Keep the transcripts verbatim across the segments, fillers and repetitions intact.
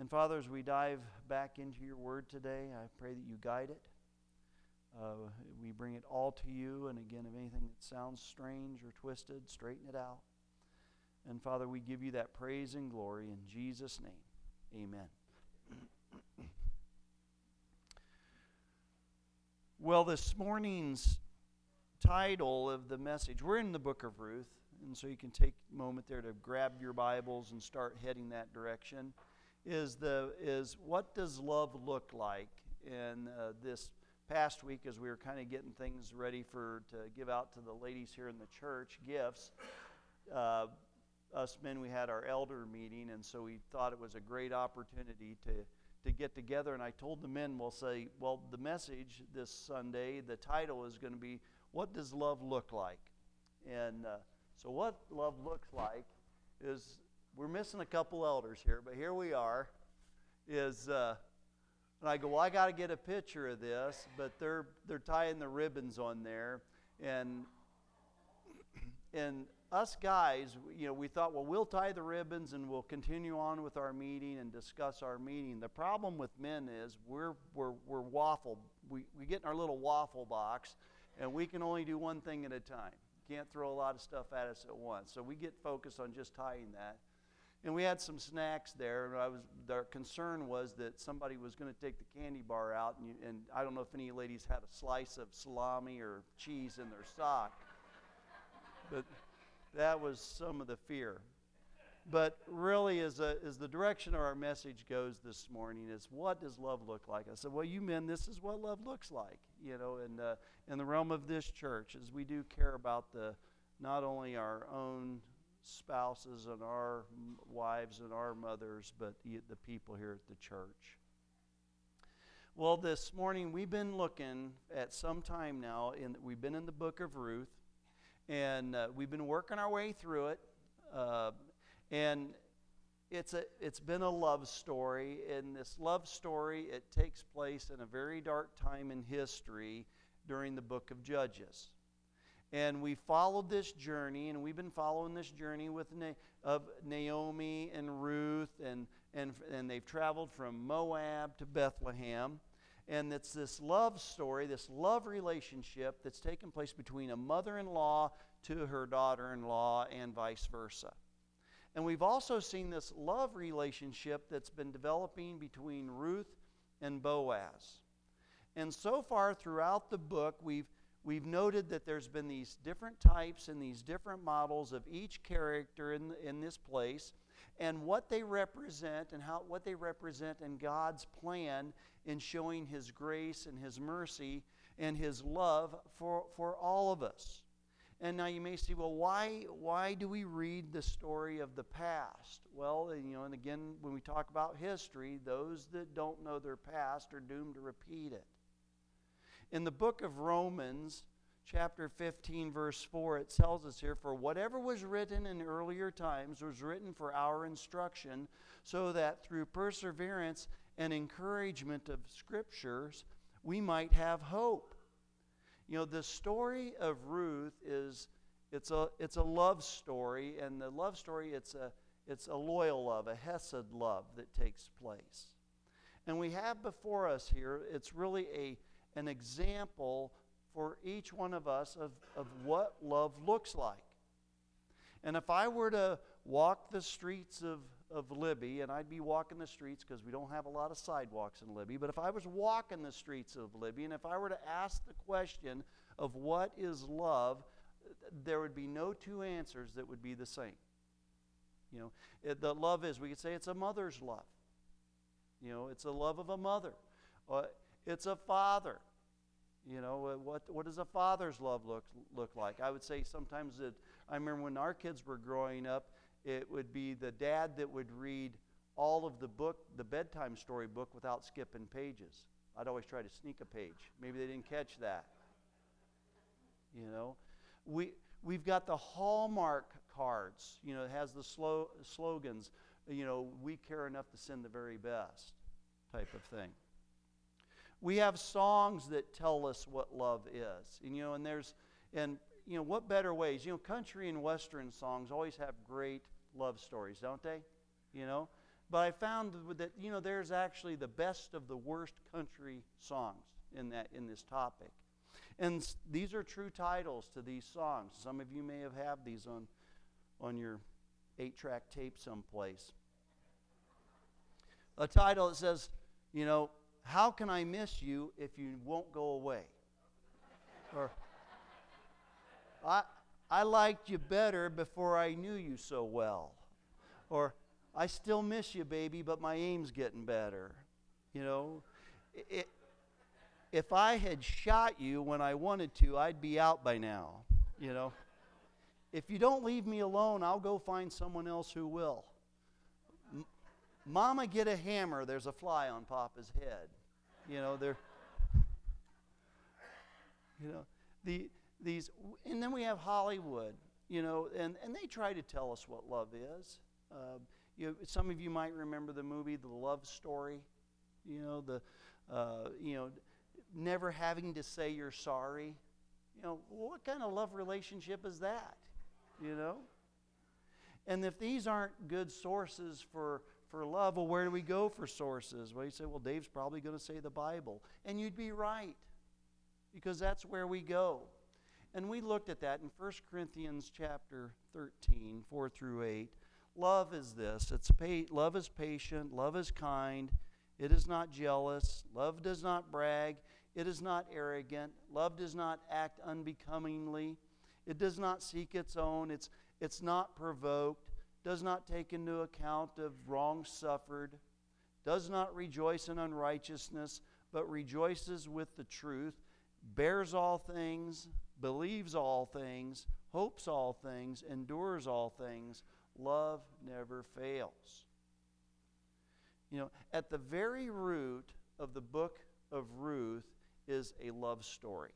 And Father, as we dive back into your word today, I pray that you guide it. Uh, we bring it all to you, and again, if anything that sounds strange or twisted, straighten it out. And Father, we give you that praise and glory in Jesus' name. Amen. Well, this morning's title of the message, we're in the book of Ruth, and so you can take a moment there to grab your Bibles and start heading that direction, is the is what does love look like? And uh, this past week, as we were kind of getting things ready for to give out to the ladies here in the church, gifts, uh, us men, we had our elder meeting, and so we thought it was a great opportunity to to get together. And I told the men, we'll say, well, the message this Sunday, the title is going to be, what does love look like? And uh, so what love looks like is, we're missing a couple elders here, but here we are, is, uh, and I go, well, I got to get a picture of this, but they're they're tying the ribbons on there, and and us guys, you know, we thought, well, we'll tie the ribbons and we'll continue on with our meeting and discuss our meeting. The problem with men is we're we're we're waffle. We we get in our little waffle box, and we can only do one thing at a time. Can't throw a lot of stuff at us at once. So we get focused on just tying that. And we had some snacks there, and I was, our concern was that somebody was going to take the candy bar out, and, you, and I don't know if any ladies had a slice of salami or cheese in their sock, but that was some of the fear. But really, as, a, as the direction of our message goes this morning, is what does love look like? I said, well, you men, this is what love looks like, you know, in, uh, in the realm of this church, as we do care about the not only our own spouses and our wives and our mothers, but the, the people here at the church. Well, this morning we've been looking at some time now, in, we've been in the book of Ruth, and uh, we've been working our way through it, uh, and it's a it's been a love story. And this love story, it takes place in a very dark time in history during the book of Judges. And we followed this journey, and we've been following this journey with Na- of Naomi and Ruth, and, and, and they've traveled from Moab to Bethlehem. And it's this love story, this love relationship that's taken place between a mother-in-law to her daughter-in-law and vice versa. And we've also seen this love relationship that's been developing between Ruth and Boaz. And so far throughout the book, we've We've noted that there's been these different types and these different models of each character in, in this place, and what they represent and how what they represent in God's plan in showing His grace and His mercy and His love for, for all of us. And now you may say, well, why why do we read the story of the past? Well, you know, and again, when we talk about history, those that don't know their past are doomed to repeat it. In the book of Romans, chapter fifteen, verse four, it tells us here, for whatever was written in earlier times was written for our instruction, so that through perseverance and encouragement of Scriptures, we might have hope. You know, the story of Ruth is, it's a it's a love story, and the love story, it's a it's a loyal love, a hesed love that takes place. And we have before us here, it's really a an example for each one of us of, of what love looks like. And if I were to walk the streets of, of Libby, and I'd be walking the streets because we don't have a lot of sidewalks in Libby, but if I was walking the streets of Libby, and if I were to ask the question of what is love, there would be no two answers that would be the same. You know, it, the love is, we could say it's a mother's love. You know, it's a love of a mother. Uh, It's a father. You know, what what does a father's love look look like? I would say sometimes that, I remember when our kids were growing up, it would be the dad that would read all of the book, the bedtime story book, without skipping pages. I'd always try to sneak a page. Maybe they didn't catch that. You know, we we've got the Hallmark cards. You know, it has the slo- slogans. You know, we care enough to send the very best, type of thing. We have songs that tell us what love is. And, you know, and there's, and, you know, what better ways? You know, country and western songs always have great love stories, don't they? You know, But I found that, you know, there's actually the best of the worst country songs in that in this topic. And s- these are true titles to these songs. Some of you may have had these on, on your eight-track tape someplace. A title that says, you know, how can I miss you if you won't go away? Or, I, I liked you better before I knew you so well. Or, I still miss you, baby, but my aim's getting better. You know, it, if I had shot you when I wanted to, I'd be out by now. You know, if you don't leave me alone, I'll go find someone else who will. M- Mama, get a hammer. There's a fly on Papa's head. You know, they're, you know, the these, and then we have Hollywood. You know, and and they try to tell us what love is. Uh, You know, some of you might remember the movie The Love Story. You know, the uh, you know, never having to say you're sorry. You know, what kind of love relationship is that? You know? And if these aren't good sources for, for love, well, where do we go for sources? Well, you say, well, Dave's probably going to say the Bible. And you'd be right, because that's where we go. And we looked at that in First Corinthians chapter thirteen, four through eight. Love is this. It's pa- love is patient. Love is kind. It is not jealous. Love does not brag. It is not arrogant. Love does not act unbecomingly. It does not seek its own. It's, it's not provoked. Does not take into account of wrong suffered. Does not rejoice in unrighteousness, but rejoices with the truth. Bears all things. Believes all things. Hopes all things. Endures all things. Love never fails. You know, at the very root of the book of Ruth is a love story.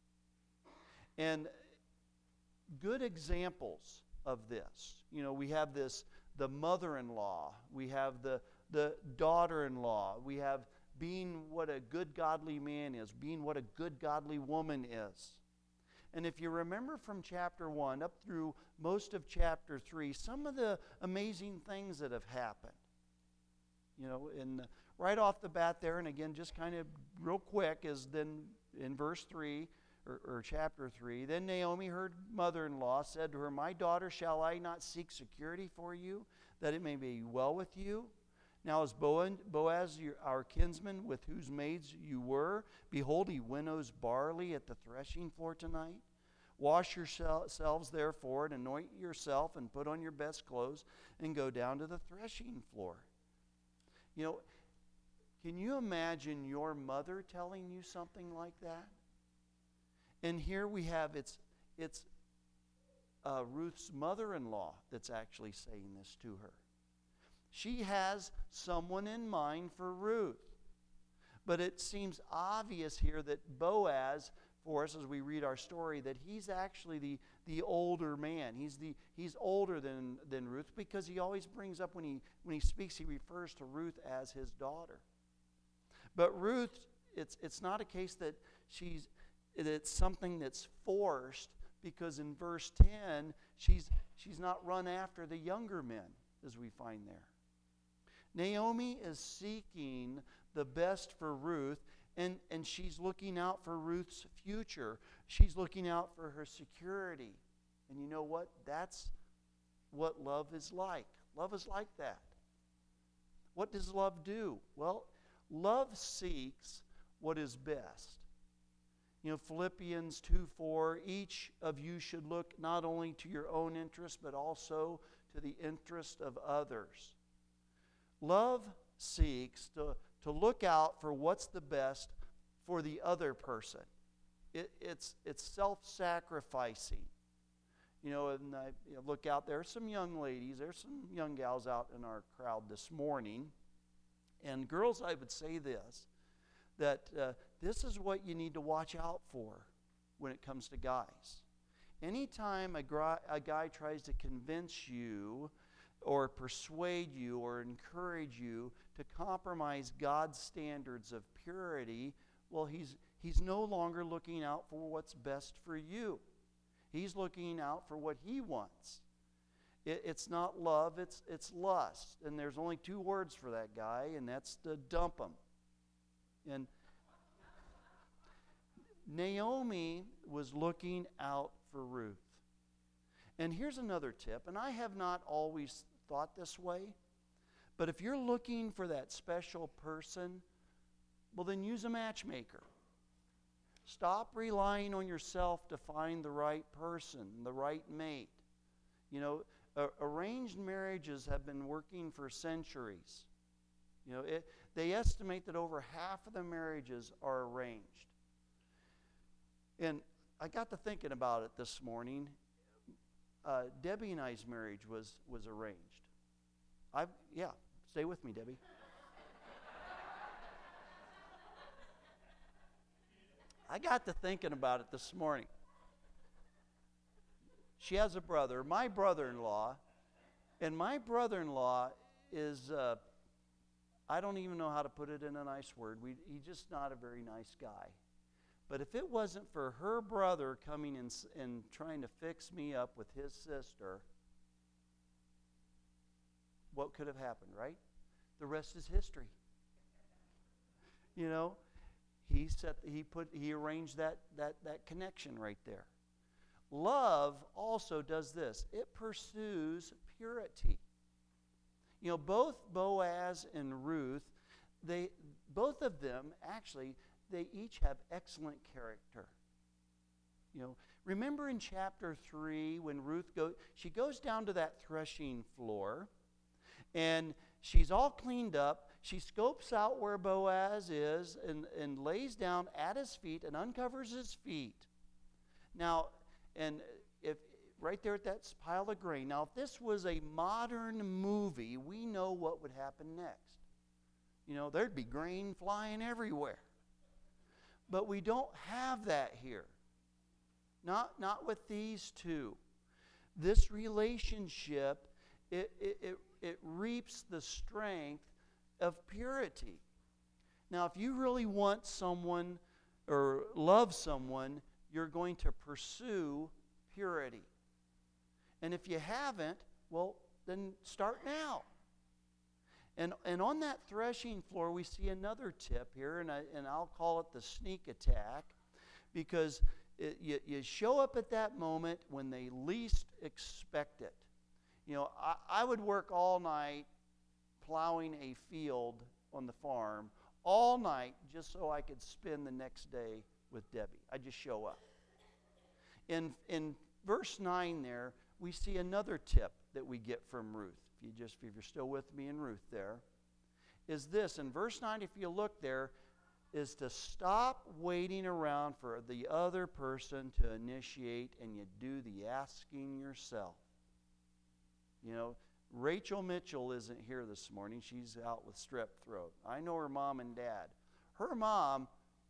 And good examples of this. You know, we have this, the mother-in-law. We have the, the daughter-in-law. We have being what a good godly man is, being what a good godly woman is. And if you remember from chapter one up through most of chapter three, some of the amazing things that have happened. You know, in right off the bat there, and again, just kind of real quick, is then in verse three, or, or chapter three, then Naomi, her mother-in-law, said to her, my daughter, shall I not seek security for you, that it may be well with you? Now as Boaz, your, our kinsman, with whose maids you were, behold, he winnows barley at the threshing floor tonight. Wash yourselves, therefore, and anoint yourself, and put on your best clothes, and go down to the threshing floor. You know, can you imagine your mother telling you something like that? And here we have, it's, it's uh, Ruth's mother-in-law that's actually saying this to her. She has someone in mind for Ruth. But it seems obvious here that Boaz, for us as we read our story, that he's actually the, the older man. He's the he's older than, than Ruth, because he always brings up when he when he speaks, he refers to Ruth as his daughter. But Ruth, it's it's not a case that she's it's something that's forced, because in verse ten, she's she's not run after the younger men, as we find there. Naomi is seeking the best for Ruth, and, and she's looking out for Ruth's future. She's looking out for her security. And you know what? That's what love is like. Love is like that. What does love do? Well, love seeks what is best. You know, Philippians two four, each of you should look not only to your own interest, but also to the interest of others. Love seeks to, to look out for what's the best for the other person. It, it's it's self-sacrificing. You know, and I you know, look out, there are some young ladies, there's some young gals out in our crowd this morning. And girls, I would say this, that uh, this is what you need to watch out for when it comes to guys. Anytime a, gr- a guy tries to convince you or persuade you or encourage you to compromise God's standards of purity, well, he's he's no longer looking out for what's best for you. He's looking out for what he wants. It, it's not love, it's, it's lust. And there's only two words for that guy, and that's to dump him. And Naomi was looking out for Ruth. And here's another tip, and I have not always thought this way, but if you're looking for that special person, well, then use a matchmaker. Stop relying on yourself to find the right person, the right mate. You know, uh, arranged marriages have been working for centuries. You know, it, they estimate that over half of the marriages are arranged. And I got to thinking about it this morning. Uh, Debbie and I's marriage was was arranged. I yeah, stay with me, Debbie. I got to thinking about it this morning. She has a brother, my brother-in-law, and my brother-in-law is, uh, I don't even know how to put it in a nice word. We, he's just not a very nice guy. But if it wasn't for her brother coming and, and trying to fix me up with his sister, what could have happened, right? The rest is history. You know? He set, he put, he arranged that, that, that connection right there. Love also does this. It pursues purity. You know, both Boaz and Ruth, they, both of them, actually, they each have excellent character. You know, remember in chapter three when Ruth goes, she goes down to that threshing floor, and she's all cleaned up. She scopes out where Boaz is and, and lays down at his feet and uncovers his feet. Now, and if right there at that pile of grain. Now, if this was a modern movie, we know what would happen next. You know, there'd be grain flying everywhere. But we don't have that here. Not, not with these two. This relationship, it, it, it, it reaps the strength of purity. Now, if you really want someone or love someone, you're going to pursue purity. And if you haven't, well, then start now. And, and on that threshing floor, we see another tip here, and, I, and I'll call it the sneak attack, because it, you, you show up at that moment when they least expect it. You know, I, I would work all night plowing a field on the farm, all night, just so I could spend the next day with Debbie. I just show up. In, in verse nine there, we see another tip that we get from Ruth. If you just, if you're still with me in Ruth there, is this. In verse nine, if you look there, is to stop waiting around for the other person to initiate, and you do the asking yourself. You know, Rachel Mitchell isn't here this morning. She's out with strep throat. I know her mom and dad. Her mom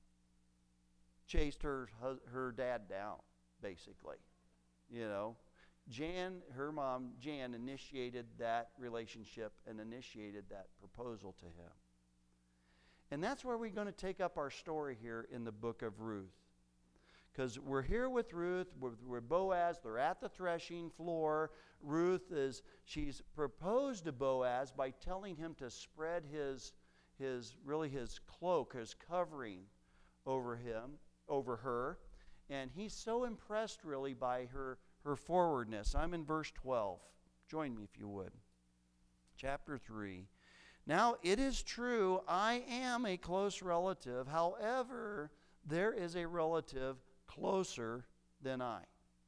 chased her her dad down, basically. You know, Jan, her mom, Jan, initiated that relationship and initiated that proposal to him. And that's where we're going to take up our story here in the book of Ruth. Because we're here with Ruth, with, with Boaz, they're at the threshing floor. Ruth is, she's proposed to Boaz by telling him to spread his, his, really his cloak, his covering over him, over her. And he's so impressed really by her, her forwardness. I'm in verse twelve. Join me if you would. Chapter three. Now it is true, I am a close relative. However, there is a relative closer than I.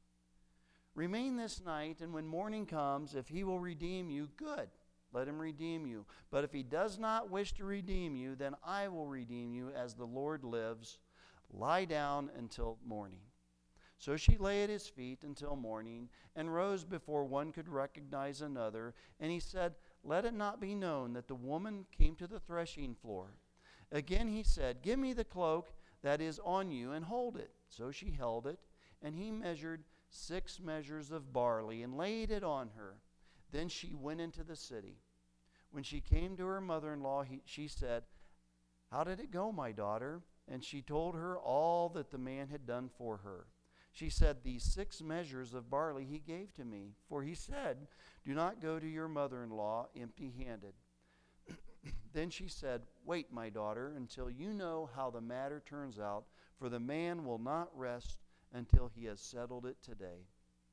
Remain this night, and when morning comes, if he will redeem you, good. Let him redeem you. But if he does not wish to redeem you, then I will redeem you as the Lord lives. Lie down until morning. So she lay at his feet until morning and rose before one could recognize another. And he said, let it not be known that the woman came to the threshing floor. Again he said, give me the cloak that is on you and hold it. So she held it, and he measured six measures of barley and laid it on her. Then she went into the city. When she came to her mother-in-law, he, she said, how did it go, my daughter? And she told her all that the man had done for her. She said, "These six measures of barley he gave to me. For he said, 'Do not go to your mother-in-law empty-handed.'" Then she said, "Wait, my daughter, until you know how the matter turns out, for the man will not rest until he has settled it today."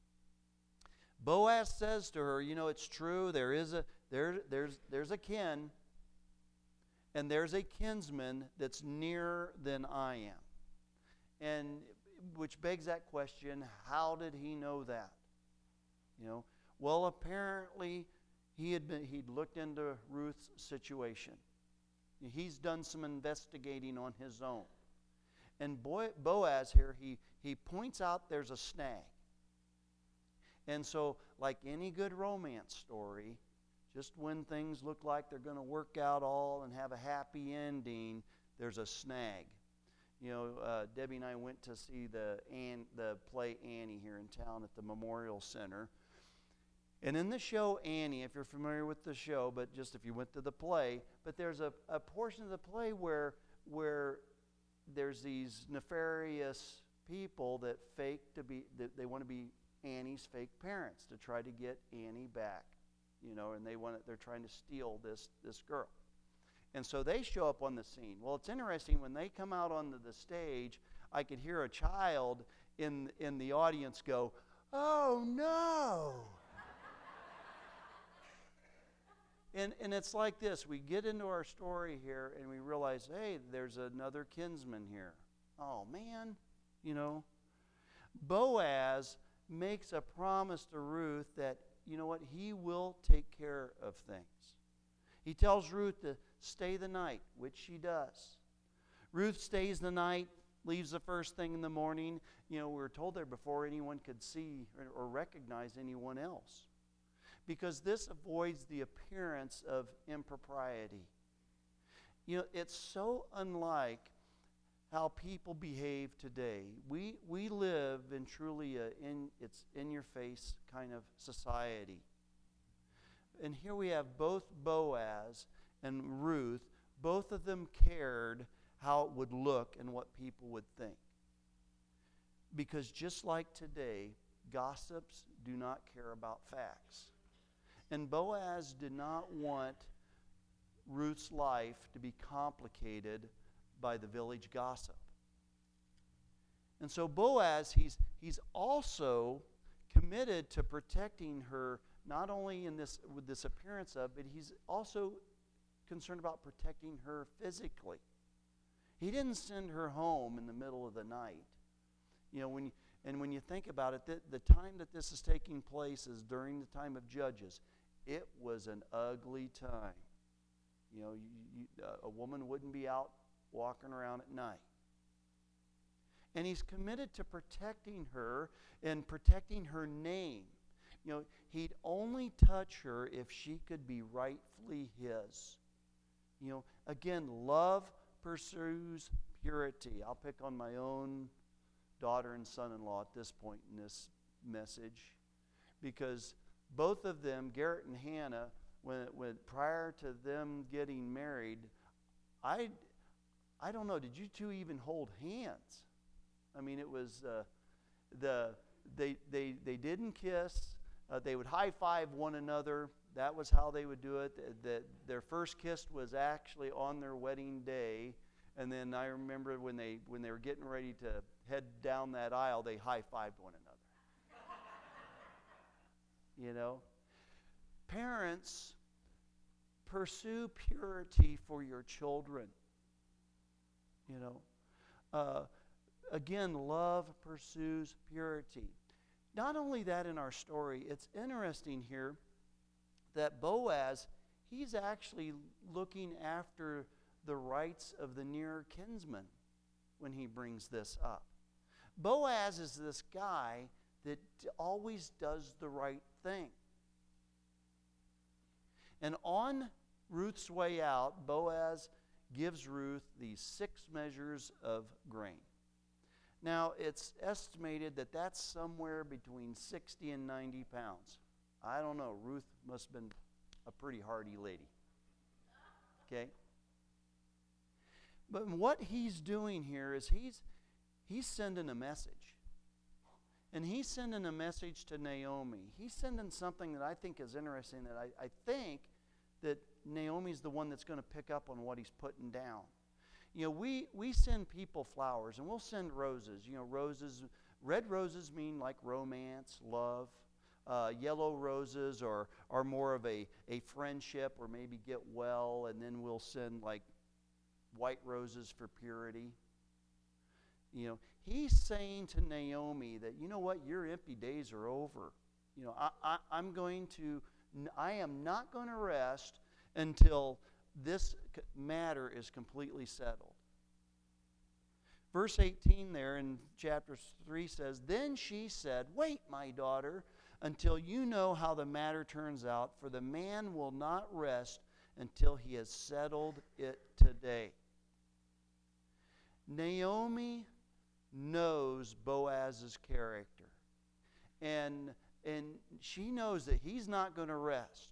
Boaz says to her, "You know, it's true, there is a there there's there's a kin, and there's a kinsman that's nearer than I am." And which begs that question, how did he know that? You know, well, apparently he had been he'd looked into Ruth's situation. He's done some investigating on his own. And Boaz here, he, he points out there's a snag. And so, like any good romance story, just when things look like they're going to work out all and have a happy ending, there's a snag. You know, uh, Debbie and I went to see the Ann, the play Annie here in town at the Memorial Center. And in the show Annie, if you're familiar with the show, but just if you went to the play, but there's a, a portion of the play where where there's these nefarious people that fake to be, that they want to be Annie's fake parents to try to get Annie back, you know, and they want it, they're trying to steal this this girl. And so they show up on the scene. Well, it's interesting, when they come out onto the stage, I could hear a child in in the audience go, "Oh no!" and and it's like this: we get into our story here, and we realize, hey, there's another kinsman here. Oh man, you know, Boaz makes a promise to Ruth that, you know what, he will take care of things. He tells Ruth to stay the night, which she does. Ruth stays the night, leaves the first thing in the morning. You know, we were told there before anyone could see or, or recognize anyone else, because this avoids the appearance of impropriety. You know, it's so unlike how people behave today. We we live in truly a in it's in your face kind of society. And here we have both Boaz and Ruth, both of them cared how it would look and what people would think. Because just like today, gossips do not care about facts. And Boaz did not want Ruth's life to be complicated by the village gossip. And so Boaz, he's he's also committed to protecting her, not only in this with this appearance of, but he's also concerned about protecting her physically. He didn't send her home in the middle of the night. You know, when you, and when you think about it, the, the time that this is taking place is during the time of Judges. It was an ugly time. You know, you, you, uh, a woman wouldn't be out walking around at night. And he's committed to protecting her and protecting her name. You know, he'd only touch her if she could be rightfully his. You know, again, love pursues purity. I'll pick on my own daughter and son-in-law at this point in this message, because both of them, Garrett and Hannah, when, when prior to them getting married, I I don't know, did you two even hold hands? I mean, it was uh, the they they they didn't kiss. Uh, they would high five one another. That was how they would do it. The, the, their first kiss was actually on their wedding day, and then I remember when they when they were getting ready to head down that aisle, they high fived one another. You know, parents, pursue purity for your children. You know, uh, again, love pursues purity. Not only that, in our story, it's interesting here that Boaz, he's actually looking after the rights of the nearer kinsman when he brings this up. Boaz is this guy that always does the right thing. And on Ruth's way out, Boaz gives Ruth these six measures of grain. Now, it's estimated that that's somewhere between sixty and ninety pounds. I don't know. Ruth must have been a pretty hardy lady. Okay? But what he's doing here is he's he's sending a message. And he's sending a message to Naomi. He's sending something that I think is interesting, that I, I think that Naomi's the one that's going to pick up on what he's putting down. You know, we, we send people flowers, and we'll send roses. You know, roses, red roses mean like romance, love. Uh, yellow roses are, are more of a, a friendship, or maybe get well, and then we'll send like white roses for purity. You know, he's saying to Naomi that, you know what, your empty days are over. You know, I, I, I'm going to, I am not going to rest until this matter is completely settled. Verse eighteen there in chapter three says, "Then she said, 'Wait, my daughter, until you know how the matter turns out, for the man will not rest until he has settled it today.'" Naomi knows Boaz's character. And, and she knows that he's not going to rest.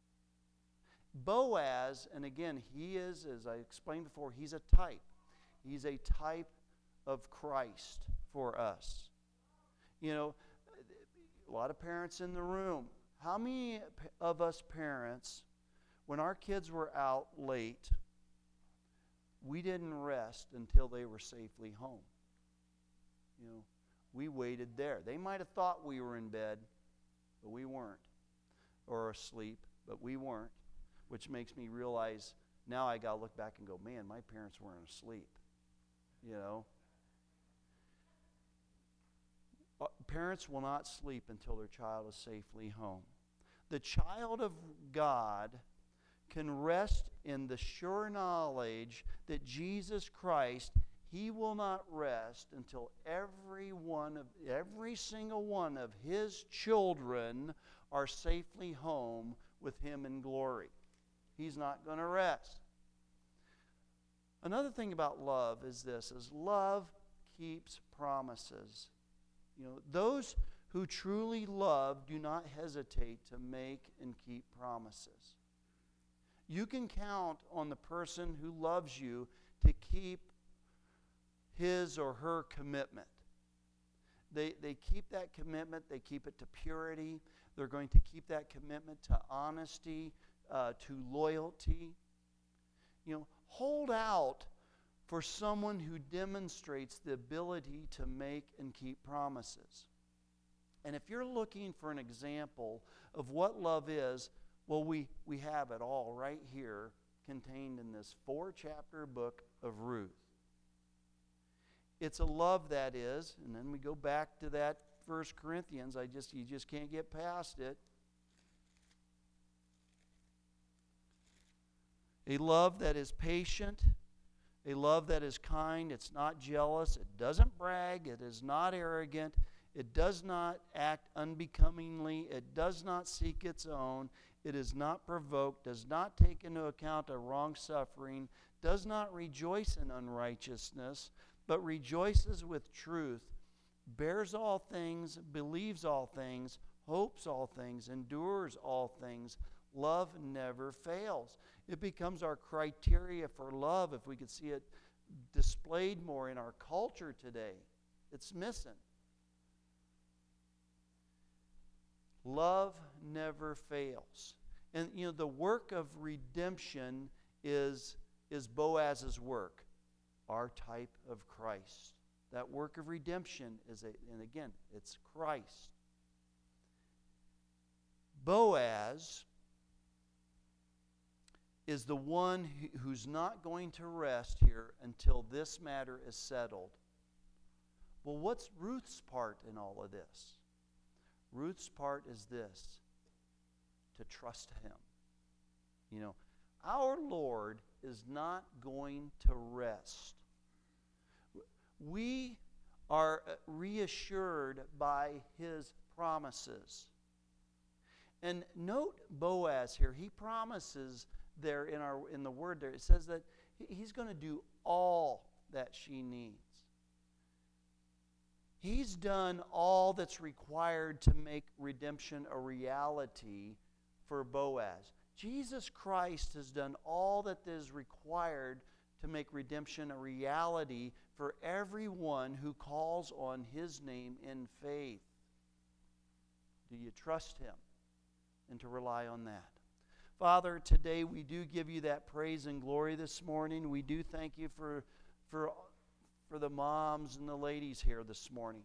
Boaz, and again, he is, as I explained before, he's a type. He's a type of Christ for us. You know, a lot of parents in the room. How many of us parents, when our kids were out late, we didn't rest until they were safely home? You know, we waited there. They might have thought we were in bed, but we weren't. Or asleep, but we weren't. Which makes me realize now I got to look back and go, man, my parents weren't asleep. You know? Parents will not sleep until their child is safely home. The child of God can rest in the sure knowledge that Jesus Christ, He will not rest until every one of every single one of His children are safely home with Him in glory. He's not going to rest. Another thing about love is this, is love keeps promises. You know, those who truly love do not hesitate to make and keep promises. You can count on the person who loves you to keep his or her commitment. They, they keep that commitment. They keep it to purity. They're going to keep that commitment to honesty, uh, to loyalty. You know, hold out for someone who demonstrates the ability to make and keep promises. And if you're looking for an example of what love is, well, we, we have it all right here contained in this four-chapter book of Ruth. It's a love that is, and then we go back to that First Corinthians. I just you just can't get past it. A love that is patient, a love that is kind. It's not jealous. It doesn't brag. It is not arrogant. It does not act unbecomingly. It does not seek its own. It is not provoked, does not take into account a wrong suffering, does not rejoice in unrighteousness, but rejoices with truth, bears all things, believes all things, hopes all things, endures all things. Love never fails. It becomes our criteria for love if we could see it displayed more in our culture today. It's missing. Love never fails. And, you know, the work of redemption is, is Boaz's work, our type of Christ. That work of redemption is, a, and again, it's Christ. Boaz is the one who's not going to rest here until this matter is settled. Well, what's Ruth's part in all of this? Ruth's part is this, to trust Him. You know, our Lord is not going to rest. We are reassured by His promises. And note Boaz here. He promises there in our in the word there. It says that he's going to do all that she needs. He's done all that's required to make redemption a reality for Boaz. Jesus Christ has done all that is required to make redemption a reality for everyone who calls on His name in faith. Do you trust Him? And to rely on that. Father, today we do give You that praise and glory this morning. We do thank You for, for, for the moms and the ladies here this morning.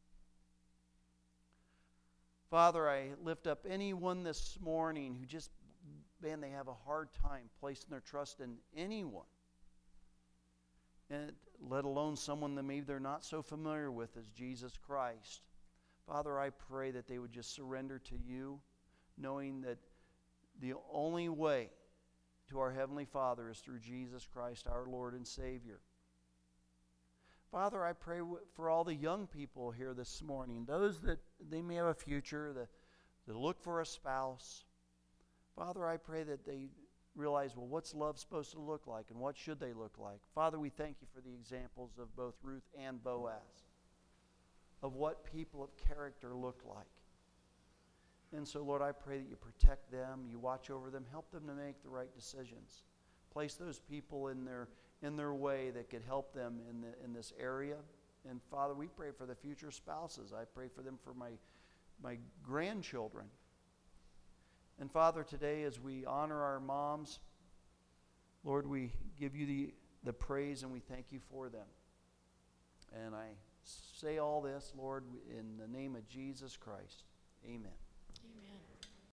Father, I lift up anyone this morning who just, man, they have a hard time placing their trust in anyone. And let alone someone that maybe they're not so familiar with as Jesus Christ. Father, I pray that they would just surrender to You, knowing that the only way to our Heavenly Father is through Jesus Christ, our Lord and Savior. Father, I pray for all the young people here this morning, those that they may have a future, that, that look for a spouse. Father, I pray that they realize, well, what's love supposed to look like and what should they look like? Father, we thank You for the examples of both Ruth and Boaz, of what people of character look like. And so, Lord, I pray that You protect them, You watch over them, help them to make the right decisions. Place those people in their in their way that could help them in the, in this area. And Father, we pray for the future spouses. I pray for them for my my grandchildren. And Father, today as we honor our moms, Lord, we give You the, the praise and we thank You for them. And I say all this, Lord, in the name of Jesus Christ. Amen. Amen.